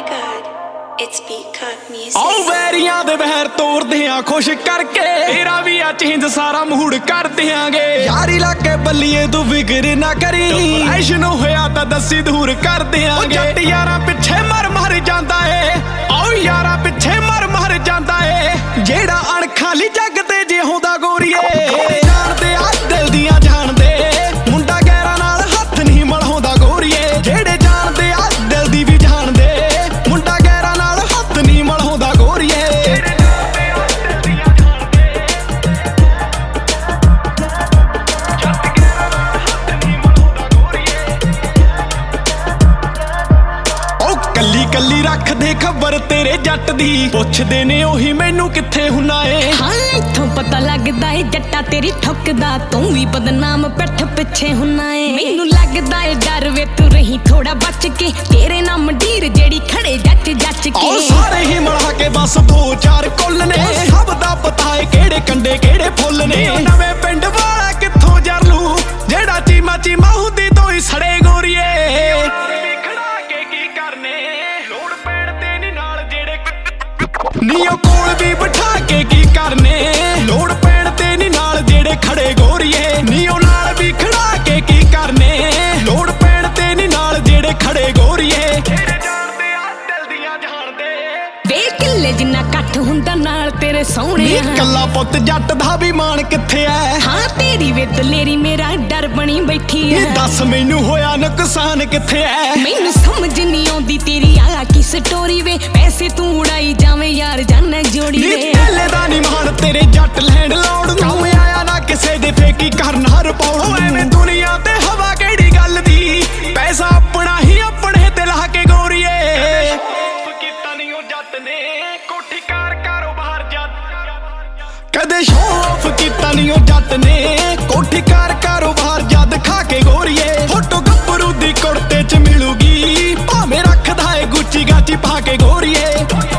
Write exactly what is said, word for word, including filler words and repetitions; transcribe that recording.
god, it's Beatcut music. ਆਓ ਵੈਰੀਆਂ ਦੇ ਵਹਿਰ ਤੋੜਦੇ ਆ ਖੁਸ਼ ਕਰਕੇ, ਤੇਰਾ ਵੀ ਆ ਚੇਂਜ ਸਾਰਾ ਮੂਡ ਕਰ ਦਿਆਂਗੇ। ਯਾਰੀ ਲਾ ਕੇ ਬੱਲੀਏ ਤੂੰ ਫਿਕਰ ਨਾ ਕਰੀ, ਐਸ਼ਨ ਹੋਇਆ ਤਾਂ ਦੱਸੀ ਦੂਰ ਕਰ ਦਿਆਂਗੇ। ਜੱਟ ਯਾਰਾਂ ਪਿੱਛੇ ਮਰ ਮਰ ਜਾਂਦਾ ਏ, ਆਓ ਯਾਰਾਂ ਪਿੱਛੇ ਮਰ ਮਰ ਜਾਂਦਾ ਏ, ਜਿਹੜਾ ਅਣਖਾਲੀ ਜੱਗ ਤੇ ਜੇ ਹੁੰਦਾ ਗੋਰੀਏ। ਜਾਣਦੇ ਆ ਦਿਲ ਦੀਆਂ ਜਾਣਦੇ, ਮੁੰਡਾ ਗੈਰਾਂ ਨਾਲ ਹੱਥ ਨਹੀਂ ਮਲਾਉਂਦਾ ਗੋਰੀਏ। ਜਿਹੜੇ ਜਾਣਦੇ ਆ ਦਿਲ ਦੀ ਵੀ ਜਾਣਦੇ, ਮੁੰਡਾ ਗੈਰਾਂ ਨਾਲ ਹੱਥ ਨਹੀਂ ਮਲਾਉਂਦਾ ਗੋਰੀਏ। ਕੱਲੀ ਕੱਲੀ ਰੱਖਦੇ ਖਬਰ ਤੇਰੇ ਜੱਟ ਦੀ, ਪੁੱਛਦੇ ਨੇ ਉਹੀ ਮੈਨੂੰ ਕਿੱਥੇ ਹੁੰਨਾ ਏ। ਹਾਂ ਇੱਥੋਂ ਪਤਾ ਲੱਗਦਾ ਏ ਜੱਟਾ ਤੇਰੀ ਠੁੱਕਦਾ, ਤੂੰ ਵੀ ਬਦਨਾਮ ਪਿੱਠ ਪਿੱਛੇ ਹੁੰਨਾ ਏ। ਮੈਨੂੰ ਲੱਗਦਾ ਏ ਡਰ ਵੇ ਤੂੰ ਰਹੀ ਥੋੜਾ ਬਚ ਕੇ, ਤੇਰੇ ਨਾਲ ਮੰਡੀਰ ਜਿਹੜੀ ਖੜੇ ਜੱਟ ਜੱਚ ਕੇ। ਉਹ ਸਾਰੇ ਹੀ ਮਿਲਾ ਕੇ ਬਸ ਦੋ ਚਾਰ ਕੁੱਲ ਨੇ, ਸਭ ਦਾ ਪਤਾ ਏ ਕਿਹੜੇ ਕੰਡੇ ਕਿਹੜੇ ਫੁੱਲ ਨੇ। ਨਵੇਂ ਪਿੰਡ ਵਾਲਾ ਕਿੱਥੋਂ ਜਰਲੂ, ਜਿਹੜਾ ਚੀਮਾ ਚੀਮਾ ਹੁੰਦੀ ਤੋਂ ਹੀ ਸੜੇ ਗੋਰੀਏ। ਨੀਓ ਕੋਲ ਵੀ ਬਿਠਾ ਕੇ ਕੀ ਕਰਨੇ, ਲੋੜ ਪੈਣ ਤੇ ਨੀ ਨਾਲ ਜਿਹੜੇ ਖੜੇ ਗੋਰੀਏ। ਨੀਓ ਨਾਲ ਵੀ ਖੜਾ ਕੇ ਕੀ ਕਰਨੇ, ਲੋੜ ਪੈਣ ਤੇ ਨੀ ਨਾਲ ਜਿਹੜੇ ਖੜੇ ਗੋਰੀਏ। ਜਿਹੜੇ ਜਾਣਦੇ ਆ ਦਿਲ ਦੀਆਂ ਜਾਣਦੇ, ਵੇ ਕਿੱਲੇ ਜਿੰਨਾ ਇਕੱਠ ਹੁੰਦਾ ਨਾਲ ਤੇਰੇ ਸੋਹਣੇ। ਕੱਲਾ ਪੁੱਤ ਜੱਟ ਦਾ ਵੀ ਮਾਣ ਕਿੱਥੇ ਐ, ਹਾਂ ਤੇਰੀ ਵੇ ਦਲੇਰੀ ਮੇਰਾ ਡਰ ਬਣੀ ਬੈਠੀ ਐ। ਦੱਸ ਮੈਨੂੰ ਹੋਇਆ ਨੁਕਸਾਨ ਕਿੱਥੇ ਐ, ਮੈਨੂੰ ਸਮਝ ਨਹੀਂ ਆਉਂਦੀ ਤੇਰੀ ਆ ਕੀ ਸਟੋਰੀ ਵੇ। ਪੈਸੇ ਤੂੰ ਉਡਾਈ ਜਾਵੇਂ ਯਾਰ ਜਾਨੇ ਜੋੜੀ ਵੇ। ਢੇਲੇ ਦਾ ਨੀ ਮਾਣ ਤੇਰੇ ਜੱਟ ਲੈਂਡ ਲੋੜ ਨੂੰ, ਕੰਮ ਆਇਆ ਨਾ ਕਿਸੇ ਦੇ ਫੇਕੀ ਕਰਨਾ ਰਿਪੋਰਟ। ਐਵੇਂ ਦੁਨੀਆ ਤੇ ਹਵਾ ਕਿਹੜੀ ਗੱਲ ਦੀ, ਪੈਸਾ ਆਪਣਾ ਹੀ ਆਪਣੇ ਤੇ ਲਾ ਕੇ ਗੋਰੀਏ। ਕੀਤਾ ਨੀ ਉਹ ਜੱਟ ਨੇ ਕੋਠੀ ਕਾਰ ਕਾਰੋਬਾਰ ਜੱਟ, ਕਦੇ ਸ਼ੋਅ ਆਫ ਕੀਤਾ ਨੀ ਉਹ ਜੱਟ ਨੇ ਕੋਠੀ ਕਾਰ ਕਾਰੋਬਾਰ ਜਦ ਖਾ ਕੇ ਗੋਰੀਏ। ਫੋਟੋ ਗੱਭਰੂ ਦੀ ਕੁੜਤੇ ਚ ਮਿਲੂਗੀ, ਭਾਵੇਂ ਰੱਖਦਾ ਏ ਗੁੱਚੀ ਗਾਚੀ ਪਾ ਕੇ ਗੋਰੀਏ।